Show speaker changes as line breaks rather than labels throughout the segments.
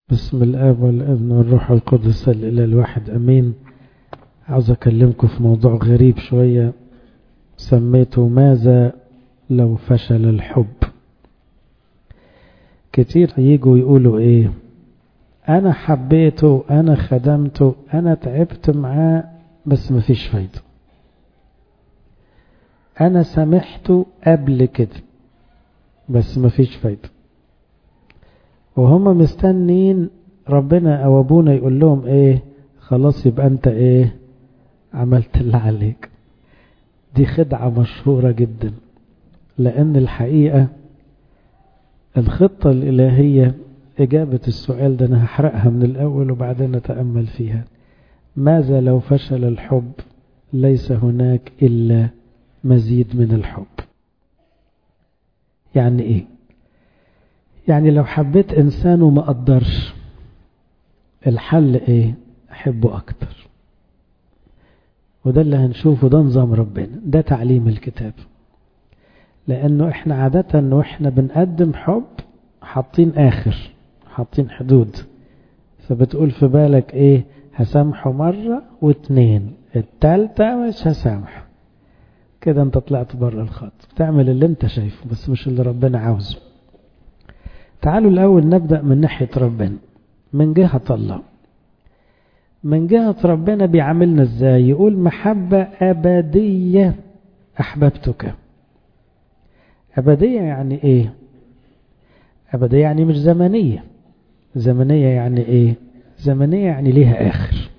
بسم الآب والابن والروح القدس الإله الواحد أمين. عاوز أكلمكم في موضوع غريب شوية سميته ماذا لو فشل الحب. كتير يجوا يقولوا إيه، أنا حبيته، أنا خدمته، أنا تعبت معاه بس مفيش فايدة، أنا سامحته قبل كده بس مفيش فايدة. وهم مستنين ربنا أو أبونا يقول لهم إيه، خلاص يبقى أنت إيه عملت اللي عليك. دي خدعة مشهورة جدا، لأن الحقيقة الخطة الإلهية إجابة السؤال ده أنا هحرقها من الأول وبعدين نتأمل فيها. ماذا لو فشل الحب؟ ليس هناك إلا مزيد من الحب. يعني إيه؟ يعني لو حبيت إنسان وما قدرش، الحل إيه؟ أحبه أكتر. وده اللي هنشوفه، ده نظام ربنا، ده تعليم الكتاب. لأنه إحنا عادة وإحنا بنقدم حب حاطين آخر، حاطين حدود. فبتقول في بالك إيه، هسامحه مرة واتنين، التالتة مش هسامحه. كده انت طلعت بره الخط، بتعمل اللي انت شايفه بس مش اللي ربنا عاوزه. تعالوا الأول نبدأ من ناحية ربنا، من جهة الله. من جهة ربنا بيعاملنا ازاي؟ يقول محبة أبدية أحببتك. أبدية يعني ايه؟ أبدية يعني مش زمنية. زمنية يعني ايه؟ زمنية يعني ليها آخر.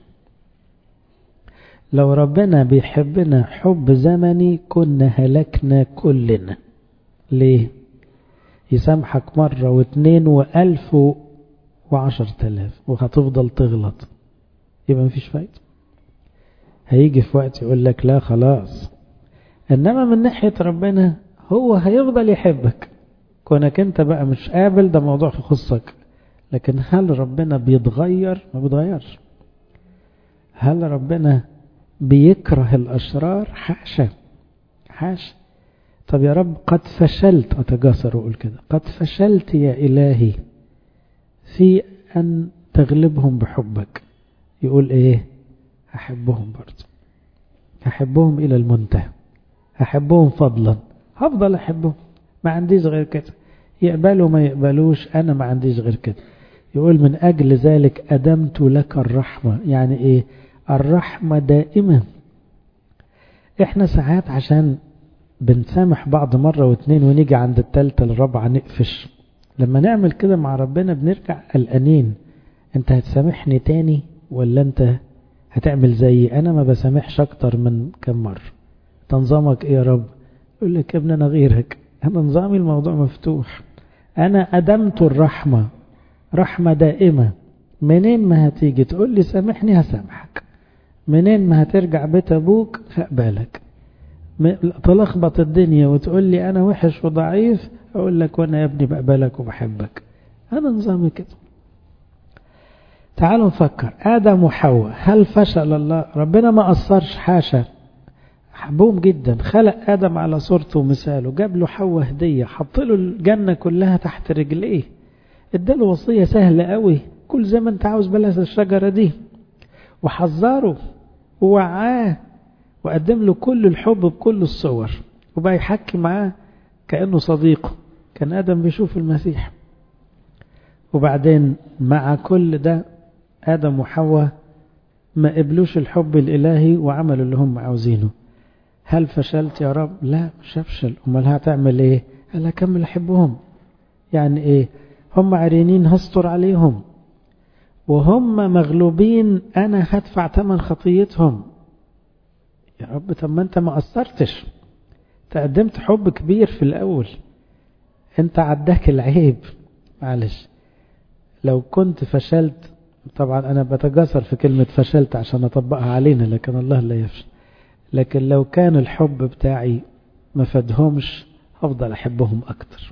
لو ربنا بيحبنا حب زمني كنا هلكنا كلنا. ليه؟ يسامحك مرة واثنين وألف و10,000 وهتفضل تغلط، يبقى مفيش فايدة. هيجي في وقت يقول لك لا خلاص. إنما من ناحية ربنا هو هيفضل يحبك، كونك انت بقى مش قابل ده موضوع يخصك. لكن هل ربنا بيتغير؟ ما بيتغيرش. هل ربنا بيكره الأشرار؟ حاشا حاشا. طب يا رب قد فشلت، أتجاسر وأقول كده، قد فشلت يا إلهي في أن تغلبهم بحبك. يقول إيه؟ أحبهم برضه، أحبهم إلى المنتهى، أحبهم فضلا، هفضل أحبهم، ما عنديش غير كده. يقبلوا ما يقبلوش أنا ما عنديش غير كده. يقول من أجل ذلك أدمت لك الرحمة. يعني إيه؟ الرحمة دائمة. إحنا ساعات عشان بنسامح بعض مرة واثنين ونيجي عند الثالثة الرابعة نقفش. لما نعمل كده مع ربنا بنرجع قلقانين، انت هتسامحني تاني ولا انت هتعمل زيي؟ انا ما بسامحش اكتر من كم مرة. تنظامك ايه يا رب؟ يقول لك يا ابني انا غيرك، انا نظامي الموضوع مفتوح. انا ادمت الرحمة، رحمة دائمة. منين ما هتيجي تقول لي سامحني هسامحك، منين ما هترجع بيت ابوك هقبلك. تلخبط الدنيا وتقول لي أنا وحش وضعيف، أقول لك وأنا يا ابني بقبلك وبحبك. أنا نظامي كده. تعالوا نفكر، آدم وحواء هل فشل الله؟ ربنا ما قصرش، حاشا، حبهم جدا. خلق آدم على صورته ومثاله، جاب له حواء هدية، حط له الجنة كلها تحت رجليه، اداله وصية سهلة قوي، كل زي ما انت عاوز بلاش الشجرة دي، وحذره ووعاه وقدم له كل الحب بكل الصور، وبقى يحكي معاه كأنه صديقه. كان آدم بيشوف المسيح. وبعدين مع كل ده آدم وحواء ما قبلوش الحب الإلهي وعملوا اللي هم عاوزينه. هل فشلت يا رب؟ لا مش هفشل. امال هتعمل ايه؟ قال هكمل احبهم. يعني ايه؟ هم عريانين هستر عليهم، وهم مغلوبين انا هدفع ثمن خطيتهم. يا رب طب ما انت ما قصرتش، تقدمت حب كبير في الاول، انت عداك العيب. معلش لو كنت فشلت، طبعا انا بتجاسر في كلمة فشلت عشان اطبقها علينا، لكن الله لا يفشل. لكن لو كان الحب بتاعي ما فادهمش هفضل احبهم اكتر.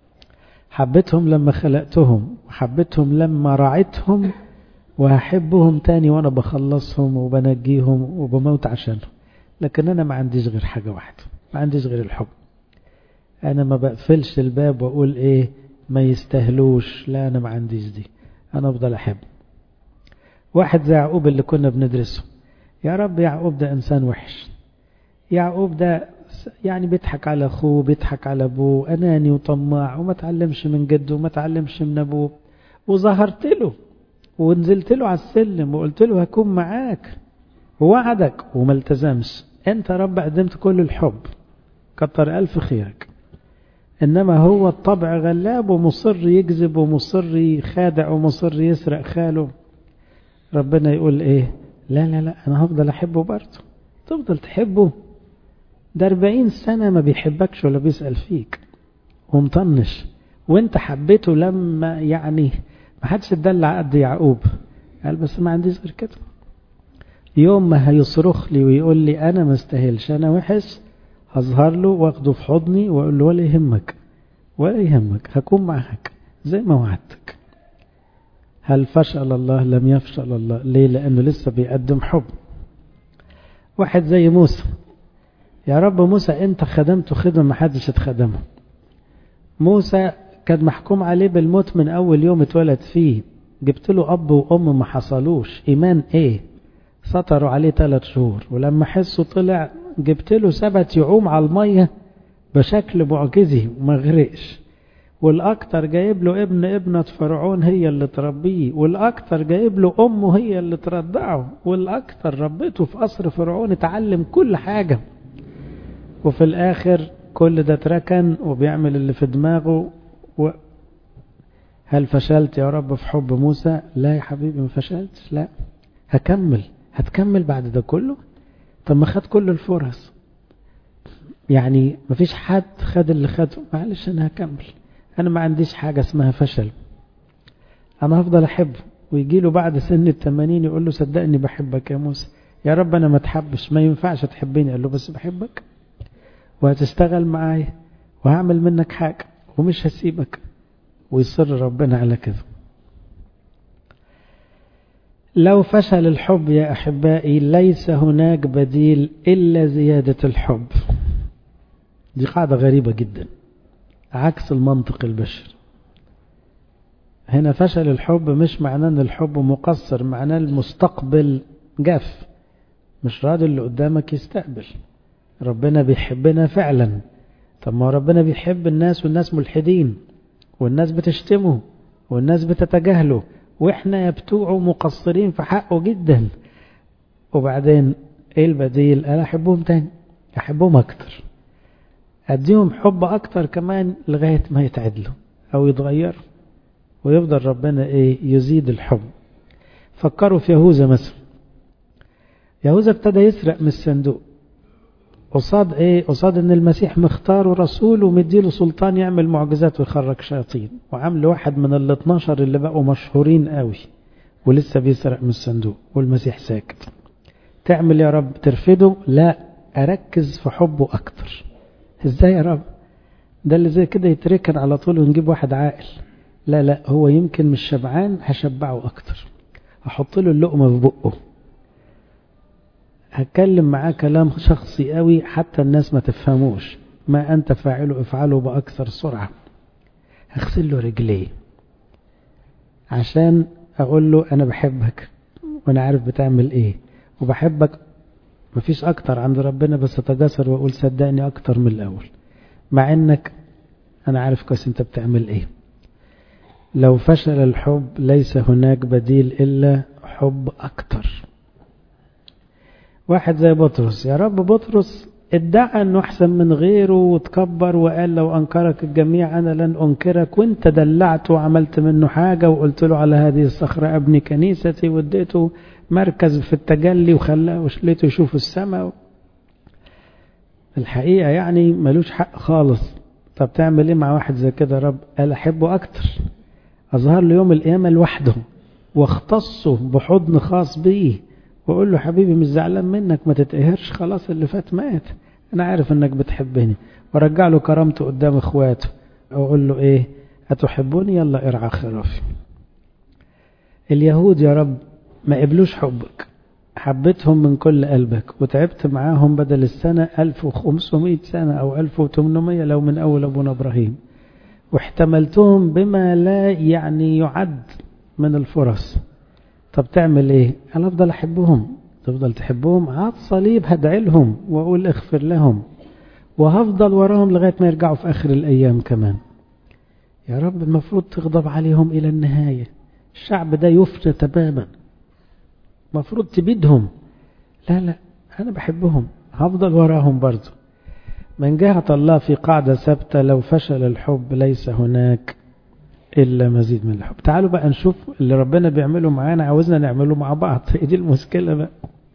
حبيتهم لما خلقتهم، وحبيتهم لما رعيتهم، وهحبهم تاني وانا بخلصهم وبنجيهم وبموت عشانهم. لكن انا ما عنديش غير حاجة واحدة، ما عنديش غير الحب. انا ما بقفلش الباب واقول ايه ما يستاهلوش، لا انا ما عنديش دي. أنا أفضل أحب. واحد زي يعقوب اللي كنا بندرسه، يا رب يعقوب ده إنسان وحش، يعقوب ده يعني بيضحك على أخوه، بيضحك على أبوه، أناني وطماع، وما تعلمش من جده وما تعلمش من أبوه، وظهرت له ونزلت له على السلم وقلت له هكون معاك ووعدك وما التزمش. أنت رب قدمت كل الحب، كتر ألف خيرك. إنما هو الطبع غلاب ومصر يكذب ومصر يخادع ومصر يسرق خاله. ربنا يقول إيه؟ لا لا لا، أنا هفضل أحبه برضه. تفضل تحبه؟ ده 40 سنة ما بيحبكش ولا بيسأل فيك ومطنش، وانت حبيته لما يعني ما حدش اتدلع قد يعقوب. قال بس ما عنديش غير كده. يوم ما هيصرخ لي ويقول لي أنا ما استاهلش، أنا وحش، هظهر له واخده في حضني واقول له ولا يهمك ولا يهمك، هكون معاك زي ما وعدتك. هل فشل الله؟ لم يفشل الله. ليه؟ لأنه لسه بيقدم حب. واحد زي موسى، يا رب موسى انت خدمته خدمة ما حدش اتخدمه. موسى كان محكوم عليه بالموت من أول يوم اتولد فيه، جبت له أب وأم ما حصلوش، إيمان إيه؟ سطروا عليه 3 شهور، ولما حسه طلع جبت له سبت يعوم على المية بشكل معجزي وما غرقش. والأكتر جايب له ابنة فرعون هي اللي تربيه، والأكتر جايب له أمه هي اللي ترضعه، والأكتر ربته في قصر فرعون، اتعلم كل حاجة. وفي الآخر كل ده اتركن وبيعمل اللي في دماغه. هل فشلت يا رب في حب موسى؟ لا يا حبيبي ما فشلتش، لا هكمل. هتكمل بعد ده كله؟ طب ما خد كل الفرص، يعني ما فيش حد خد اللي خده. معلش أنا هكمل، أنا ما عنديش حاجة اسمها فشل، أنا هفضل أحبه. ويجي له بعد سن 80 يقول له صدقني بحبك يا موسى. يا رب أنا ما تحبش، ما ينفعش تحبني. قال له بس بحبك وهتشتغل معايا وهعمل منك حاجة ومش هسيبك. ويصر ربنا على كده. لو فشل الحب يا أحبائي ليس هناك بديل إلا زيادة الحب. دي قاعدة غريبة جدا، عكس المنطق البشري. هنا فشل الحب مش معناه ان الحب مقصر، معناه المستقبل جاف، مش راضي اللي قدامك يستقبل. ربنا بيحبنا فعلا. طب ما ربنا بيحب الناس والناس ملحدين والناس بتشتمه والناس بتتجاهله، واحنا يبتوعوا مقصرين في حقه جدا. وبعدين ايه البديل؟ انا احبهم تاني، احبهم اكتر، اديهم حب اكتر كمان لغاية ما يتعدلوا او يتغيروا، ويفضل ربنا ايه؟ يزيد الحب. فكروا في يهوذا مثلا. يهوذا ابتدى يسرق من الصندوق قصاد ايه؟ قصاد ان المسيح مختاره رسول ومديله سلطان يعمل معجزات ويخرج شياطين، وعمل واحد من ال12 اللي بقوا مشهورين قوي ولسه بيسرق من الصندوق والمسيح ساكت. تعمل يا رب؟ ترفضه؟ لا، اركز في حبه اكتر. ازاي يا رب؟ ده اللي زي كده يتركن على طول ونجيب واحد عاقل. لا لا، هو يمكن مش شبعان، هشبعه اكتر، هحط له اللقمة في بقه، هتكلم معاه كلام شخصي قوي حتى الناس ما تفهموش، ما أنت فاعله افعله بأكثر سرعة. هغسل له رجليه عشان أقول له أنا بحبك وأنا عارف بتعمل إيه وبحبك. مفيش أكتر عند ربنا، بس أتجسر وأقول صدقني أكتر من الأول، مع إنك أنا عارف كويس أنت بتعمل إيه. لو فشل الحب ليس هناك بديل إلا حب أكتر. واحد زي بطرس، يا رب بطرس ادعى انه احسن من غيره وتكبر وقال لو انكرك الجميع انا لن انكرك، وانت دلعته وعملت منه حاجة وقلت له على هذه الصخرة ابني كنيستي، واديته مركز في التجلي وخلاه وشليته يشوف السماء. الحقيقة يعني ملوش حق خالص. طب تعمل ايه مع واحد زي كده يا رب؟ قال احبه اكتر، اظهر له يوم القيامة لوحده واختصه بحضن خاص بيه وأقول له حبيبي مش زعلان منك، ما تتقهرش، خلاص اللي فات مات، أنا عارف أنك بتحبني. ورجع له كرامته قدام إخواته وأقول له إيه؟ أتحبوني؟ يلا ارعى خرافي. اليهود يا رب ما قبلوش حبك، حبيتهم من كل قلبك وتعبت معاهم بدل السنة 1500 سنة أو 1800 لو من أول أبونا إبراهيم، واحتملتهم بما لا يعني يعد من الفرص. طب تعمل ايه؟ انا افضل احبهم. تفضل تحبهم على الصليب، هدعي لهم واقول اغفر لهم، وهفضل وراهم لغاية ما يرجعوا في اخر الايام كمان. يا رب المفروض تغضب عليهم الى النهاية، الشعب ده يفنى تماما، المفروض تبيدهم. لا لا، انا بحبهم، هفضل وراهم برضو. من جهة الله في قاعدة ثابتة: لو فشل الحب ليس هناك إلا مزيد من الحب. تعالوا بقى نشوف اللي ربنا بيعمله معانا عاوزنا نعمله مع بعض. دي المشكلة بقى.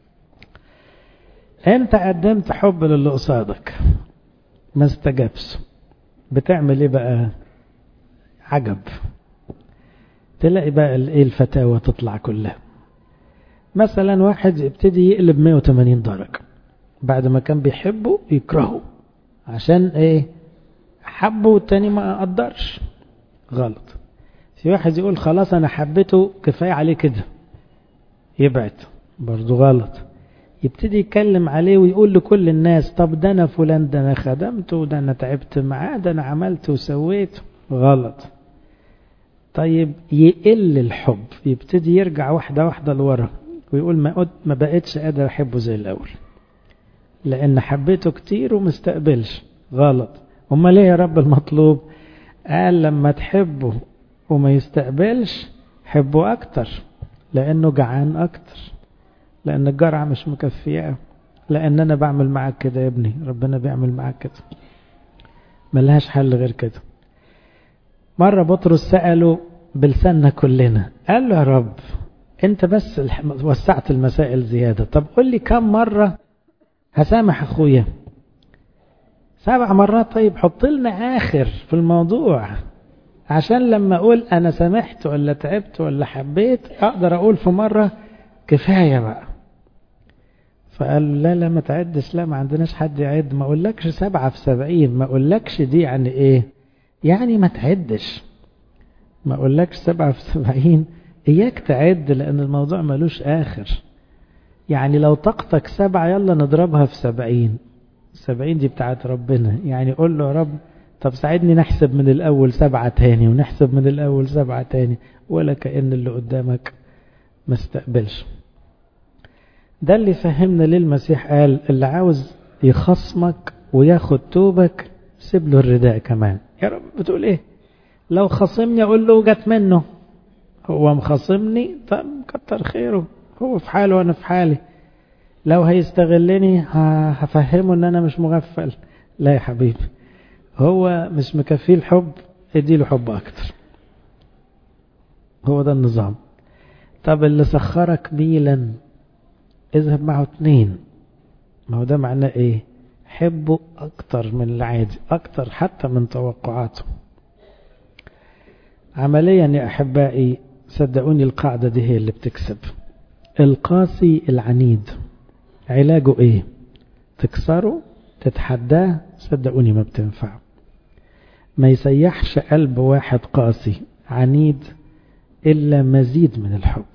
انت قدمت حب للي قصادك ما استجابش، بتعمل ايه بقى؟ عجب. تلاقي بقى ايه الفتاوى تطلع كلها. مثلا واحد يبتدي يقلب 180 درجة، بعد ما كان بيحبه يكرهه عشان ايه؟ حبه والتاني ما قدرش. غلط. في واحد يقول خلاص انا حبيته كفاية عليه كده، يبعد، برضو غلط. يبتدي يتكلم عليه ويقول لكل الناس: طب ده انا فلان، ده انا خدمته، ده انا تعبت معاه، ده انا عملت وسويت. غلط. طيب يقل الحب، يبتدي يرجع واحدة واحدة لورا ويقول ما بقتش قادر احبه زي الاول لان حبيته كتير ومستقبلش. غلط. امال ليه يا رب المطلوب؟ قال لما تحبه وما يستقبلش حبه اكتر، لانه جعان اكتر، لان الجرعة مش مكفية، لان انا بعمل معاك كده يا ابني، ربنا بيعمل معاك كده، ملهاش حل غير كده. مرة بطرس سأله بلساننا كلنا، قال له: يا رب انت بس وسعت المسائل زيادة، طب قل لي كم مرة هسامح اخويا؟ 7 مرات. طيب حط لنا اخر في الموضوع عشان لما اقول انا سامحت ولا تعبت ولا حبيت اقدر اقول في مرة كفاية بقى. فقال: لا ما تعدش، لا ما عندناش حد يعد، ما اقولكش 7 في 70، ما اقولكش دي يعني ايه، يعني ما تعدش، ما اقولكش 7 في 70، اياك تعد، لان الموضوع ملوش اخر. يعني لو طاقتك 7 يلا نضربها في 70، 70 دي بتاعت ربنا. يعني قول له: يا رب طب ساعدني نحسب من الاول 7 تاني، ونحسب من الاول 7 تاني، ولا كأن اللي قدامك ما استقبلش. ده اللي فهمنا ليه المسيح قال: اللي عاوز يخصمك وياخد توبك سيب له الرداء كمان. يا رب بتقول ايه؟ لو خصمني اقول له جت منه، هو مخصمني، طب كتر خيره، هو في حاله وانا في حالي. لو هيستغلني هفهمه ان انا مش مغفل. لا يا حبيبي، هو مش مكفيه الحب، اديله حب اكتر. هو ده النظام. طب اللي سخرك ميلا اذهب معه 2. ما هو ده معناه ايه؟ حبه اكتر من العادي، اكتر حتى من توقعاته. عمليا يا احبائي صدقوني القاعدة دي هي اللي بتكسب. القاسي العنيد علاجه ايه؟ تكسره، تتحداه، صدقوني ما بتنفع. ما يسيحش قلب واحد قاسي عنيد إلا مزيد من الحب.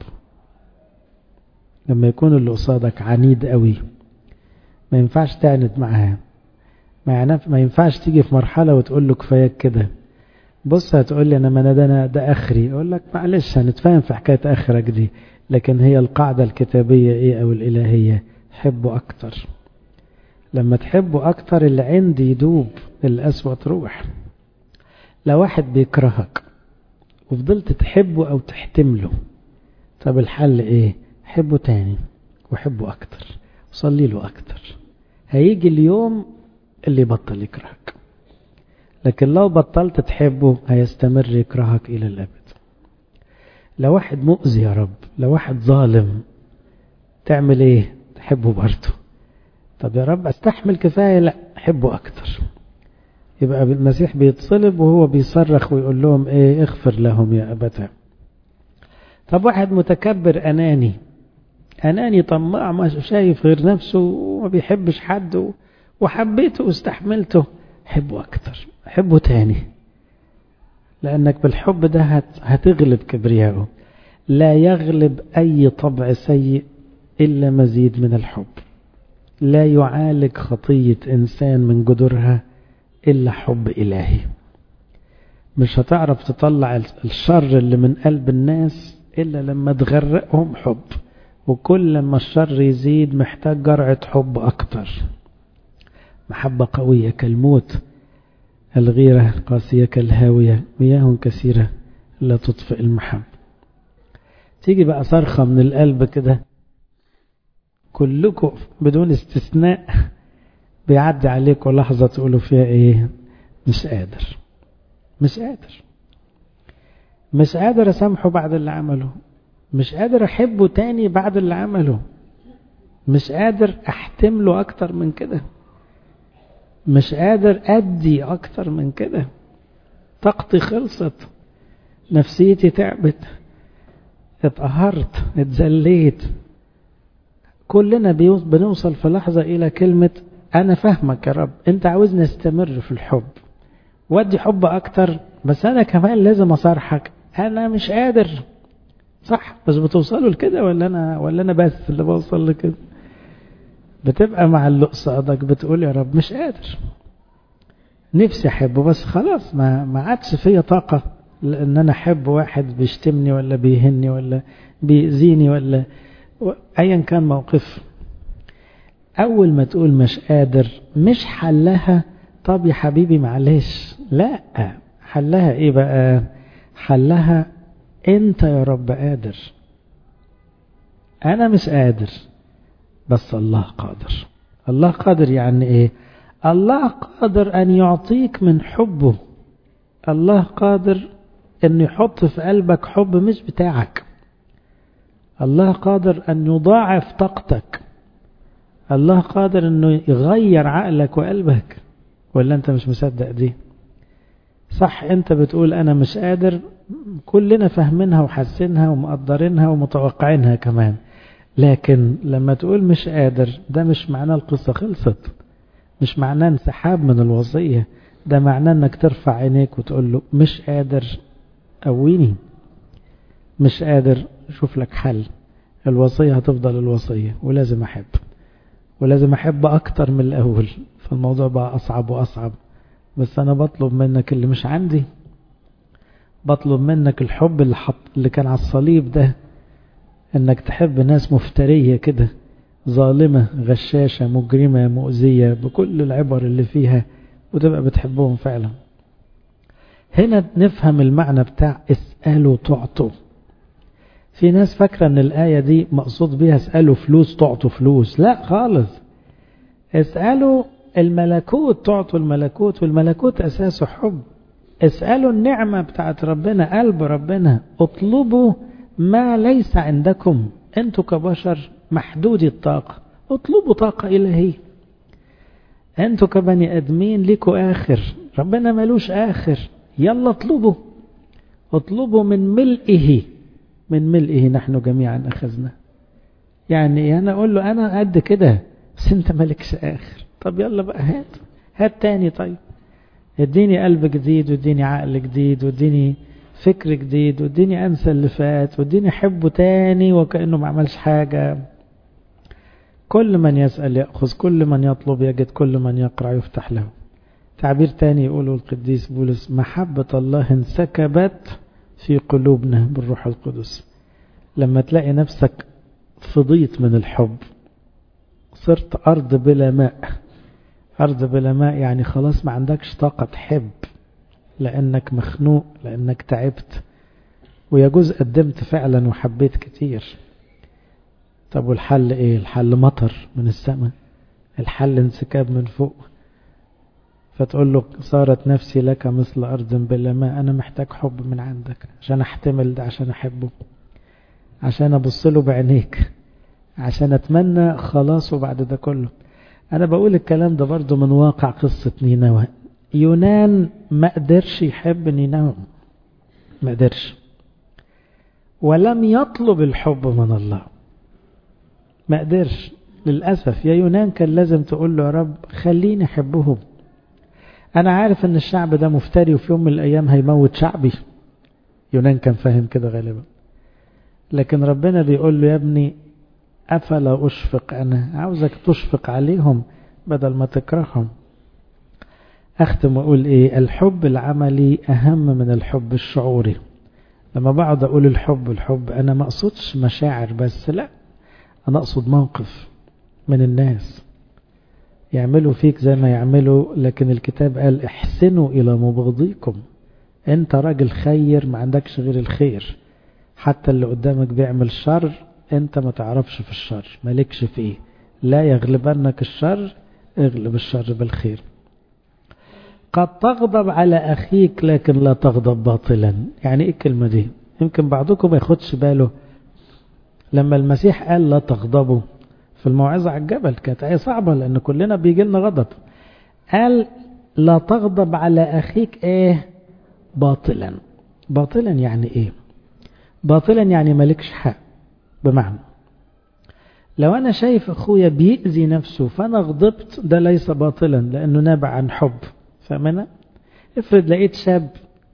لما يكون اللي قصادك عنيد قوي ما ينفعش تعند معاه، ما ينفعش تيجي في مرحلة وتقول له كفاية كده. بص هتقول لي أنا ما ده آخري، أقول لك معلش هنتفاهم في حكاية آخرك دي، لكن هي القاعدة الكتابية إيه أو الإلهية؟ حبه أكتر. لما تحبه أكتر اللي عندي يدوب، الأسوأ تروح. لو واحد بيكرهك وفضلت تحبه أو تحتمله، طب الحل إيه؟ حبه تاني وحبه أكتر وصلي له أكتر. هيجي اليوم اللي بطل يكرهك، لكن لو بطلت تحبه هيستمر يكرهك إلى الأبد. لو واحد مؤذي يا رب، لو واحد ظالم، تعمل إيه؟ تحبه برضه. طب يا رب استحمل كفاية، لا حبه أكتر. يبقى المسيح بيتصلب وهو بيصرخ ويقول لهم ايه؟ اغفر لهم يا أبتاه. طب واحد متكبر أناني طماع، ما شايف غير نفسه وما بيحبش حد، وحبيته واستحملته، حبه أكتر، حبه تاني، لأنك بالحب ده هتغلب كبرياءه. لا يغلب أي طبع سيء إلا مزيد من الحب. لا يعالج خطية إنسان من جذورها إلا حب إلهي. مش هتعرف تطلع الشر اللي من قلب الناس إلا لما تغرقهم حب، وكل لما الشر يزيد محتاج جرعة حب أكتر. محبة قوية كالموت، الغيرة قاسية كالهاوية، مياه كثيرة لا تطفئ المحب. تيجي بقى صرخة من القلب كده، كلكم بدون استثناء بيعدي عليكم لحظة تقولوا فيها ايه؟ مش قادر، مش قادر، مش قادر اسامحه بعد اللي عمله، مش قادر احبه تاني بعد اللي عمله، مش قادر احتمله اكتر من كده، مش قادر ادي اكتر من كده، طاقتي خلصت، نفسيتي تعبت، اتقهرت، اتذليت. كلنا بنوصل في لحظة الى كلمة انا فاهمك يا رب، انت عاوزني استمر في الحب وادي حب اكتر، بس انا كمان لازم اصارحك، انا مش قادر. صح؟ بس بتوصلوا لكده ولا انا بس اللي بوصل لكده؟ بتبقى مع اللي قصادك بتقول يا رب مش قادر، نفسي احبه بس خلاص ما عادش فيا طاقة لان انا احب واحد بيشتمني ولا بيهني ولا بيأذيني ولا ايا كان موقف. اول ما تقول مش قادر مش حلها طب يا حبيبي معلش، لا، حلها ايه بقى؟ حلها انت يا رب قادر، انا مش قادر بس الله قادر. الله قادر يعني ايه؟ الله قادر ان يعطيك من حبه، الله قادر ان يحط في قلبك حب مش بتاعك، الله قادر ان يضاعف طاقتك، الله قادر انه يغير عقلك وقلبك. ولا انت مش مصدق دي؟ صح، انت بتقول انا مش قادر، كلنا فاهمينها وحاسينها ومقدرينها ومتوقعينها كمان، لكن لما تقول مش قادر ده مش معناه القصة خلصت، مش معناه انسحاب من الوصية، ده معناه انك ترفع عينيك وتقول له مش قادر قويني، مش قادر شوف لك حل. الوصية هتفضل الوصية، ولازم أحب، ولازم أحب أكتر من الأول، فالموضوع بقى أصعب وأصعب، بس أنا بطلب منك اللي مش عندي، بطلب منك الحب اللي كان على الصليب ده، انك تحب ناس مفترية كده، ظالمة غشاشة مجرمة مؤذية بكل العبر اللي فيها، وتبقى بتحبهم فعلا. هنا نفهم المعنى بتاع اسألوا تعطوا. في ناس فاكرة ان الآية دي مقصود بيها اسألوا فلوس تعطوا فلوس، لا خالص، اسألوا الملكوت تعطوا الملكوت، والملكوت أساسه حب. اسألوا النعمة بتاعت ربنا، قلب ربنا، اطلبوا ما ليس عندكم، انتوا كبشر محدودي الطاقة، اطلبوا طاقة إلهية. انتوا كبني ادمين ليكوا آخر، ربنا ملوش آخر، يلا اطلبوا، اطلبوا من ملئه، من ملئه نحن جميعا أخذنا. يعني أنا أقول له أنا قد كده بس أنت مالكش آخر، طب يلا بقى هات تاني، طيب اديني قلب جديد، واديني عقل جديد، واديني فكر جديد، واديني أنسى اللي فات، واديني أحبه تاني وكأنه ما عملش حاجة. كل من يسأل يأخذ، كل من يطلب يجد، كل من يقرأ يفتح له. تعبير تاني يقوله القديس بولس: محبة الله انسكبت في قلوبنا بالروح القدس. لما تلاقي نفسك فضيت من الحب، صرت أرض بلا ماء. أرض بلا ماء يعني خلاص ما عندكش طاقة تحب، لأنك مخنوق، لأنك تعبت، ويجوز قدمت فعلا وحبيت كتير. طب والحل ايه؟ الحل مطر من السماء، الحل انسكاب من فوق. فتقول له صارت نفسي لك مثل أرض بلا ماء، أنا محتاج حب من عندك عشان أحتمل ده، عشان أحبه، عشان أبص له بعينيك، عشان أتمنى خلاصه بعد ده كله. أنا بقول الكلام ده برضو من واقع قصة نينوى. يونان ما قدرش يحب نينوى، ما قدرش، ولم يطلب الحب من الله، ما قدرش للأسف. يا يونان كان لازم تقول له يا رب خليني أحبهم، أنا عارف أن الشعب ده مفتري وفي يوم من الأيام هيموت شعبي. يونان كان فاهم كده غالبا، لكن ربنا بيقول له يا ابني أفلا أشفق، أنا عاوزك تشفق عليهم بدل ما تكرههم. أختم وأقول إيه؟ الحب العملي أهم من الحب الشعوري. لما بقعد أقول الحب أنا ما أقصدش مشاعر بس، لا، أنا أقصد موقف من الناس يعملوا فيك زي ما يعملوا، لكن الكتاب قال احسنوا إلى مبغضيكم. أنت راجل خير، ما عندكش غير الخير، حتى اللي قدامك بيعمل شر أنت ما تعرفش في الشر، مالكش فيه. لا يغلبنك الشر، اغلب الشر بالخير. قد تغضب على أخيك لكن لا تغضب باطلا. يعني إيه الكلمة دي؟ يمكن بعضكم ما ياخدش باله. لما المسيح قال لا تغضبوا في الموعظة على الجبل، كانت آية صعبة لأن كلنا بيجي لنا غضب. قال لا تغضب على أخيك باطلا. باطلا يعني إيه؟ باطلا يعني مالكش حق. بمعنى لو أنا شايف أخويا بيأذي نفسه فأنا غضبت، ده ليس باطلا لأنه نابع عن حب. فأمنا افرض لقيت شاب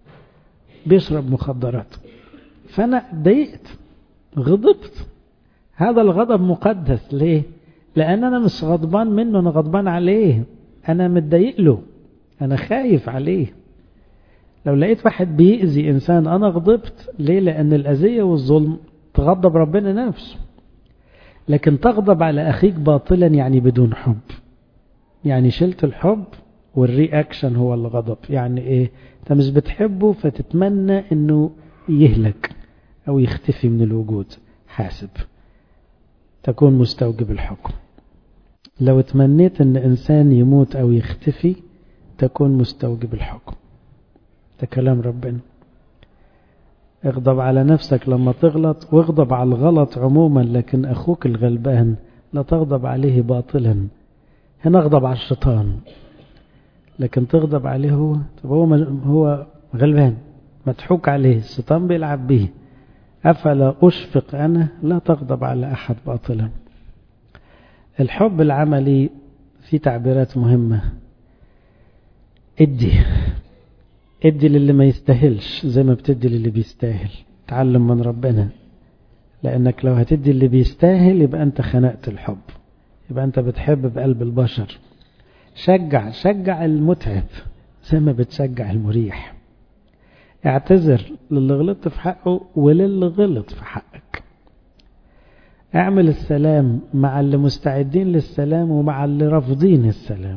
بيشرب مخدرات فأنا ضايقت، غضبت، هذا الغضب مقدس. ليه؟ لأن أنا مش غضبان منه، أنا غضبان عليه، أنا متضايق له، أنا خايف عليه. لو لقيت واحد بيأذي إنسان أنا غضبت. ليه؟ لأن الأذية والظلم تغضب ربنا نفسه. لكن تغضب على أخيك باطلا يعني بدون حب، يعني شلت الحب والرياكشن هو الغضب. يعني إيه؟ أنت مش بتحبه فتتمنى أنه يهلك أو يختفي من الوجود. حاسب، تكون مستوجب الحكم. لو تمنيت أن إنسان يموت أو يختفي تكون مستوجب الحكم. ده كلام ربنا. اغضب على نفسك لما تغلط، واغضب على الغلط عموما، لكن أخوك الغلبان لا تغضب عليه باطلا. هنا اغضب على الشيطان، لكن تغضب عليه هو. طب هو غلبان مضحوك عليه، الشيطان بيلعب به. أفلا أشفق أنا؟ لا تغضب على أحد باطلا. الحب العملي في تعبيرات مهمة. ادي للي ما يستاهلش زي ما بتدي للي بيستاهل. تعلم من ربنا، لأنك لو هتدي اللي بيستاهل يبقى أنت خنقت الحب، يبقى أنت بتحب بقلب البشر. شجع المتعب زي ما بتشجع المريح. اعتذر للي غلطت في حقه وللي غلط في حقك. اعمل السلام مع اللي مستعدين للسلام ومع اللي رافضين السلام.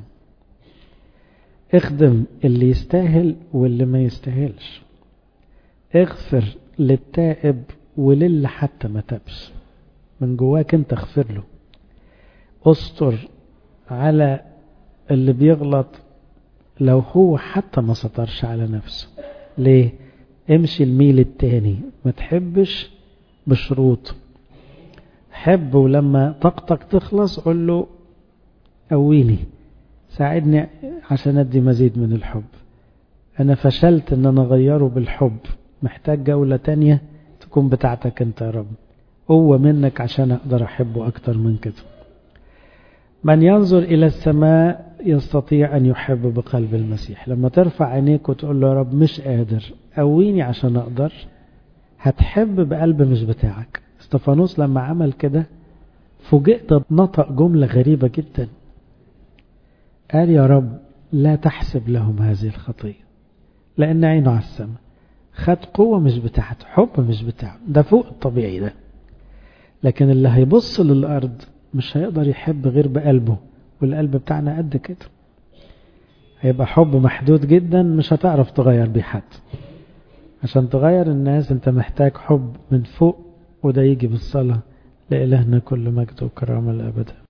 اخدم اللي يستاهل واللي ما يستاهلش. اغفر للتائب وللي حتى ما تابش، من جواك انت اغفر له. استر على اللي بيغلط لو هو حتى ما سطرش على نفسه. ليه؟ امشي الميل التاني، ما تحبش بشروط. حب ولما طاقتك تخلص قول له قويني، ساعدني عشان ادي مزيد من الحب. انا فشلت ان انا اغيره بالحب، محتاج جولة تانية تكون بتاعتك انت يا رب، قوة منك عشان اقدر احبه اكتر من كده. من ينظر الى السماء يستطيع ان يحب بقلب المسيح. لما ترفع عينيك وتقول له يا رب مش قادر، قويني عشان اقدر، هتحب بقلب مش بتاعك. استفانوس لما عمل كده فوجئت بنطق جملة غريبة جدا. قال يا رب لا تحسب لهم هذه الخطية، لأن عينه على السماء. خد قوة مش بتاعته، حب مش بتاعه، ده فوق الطبيعي ده. لكن اللي هيبص للأرض مش هيقدر يحب غير بقلبه، والقلب بتاعنا قد كده. هيبقى حب محدود جدا، مش هتعرف تغير بيه حد. عشان تغير الناس انت محتاج حب من فوق، وده يجي بالصلاة. لإلهنا كل مجد وكرامة الأبد.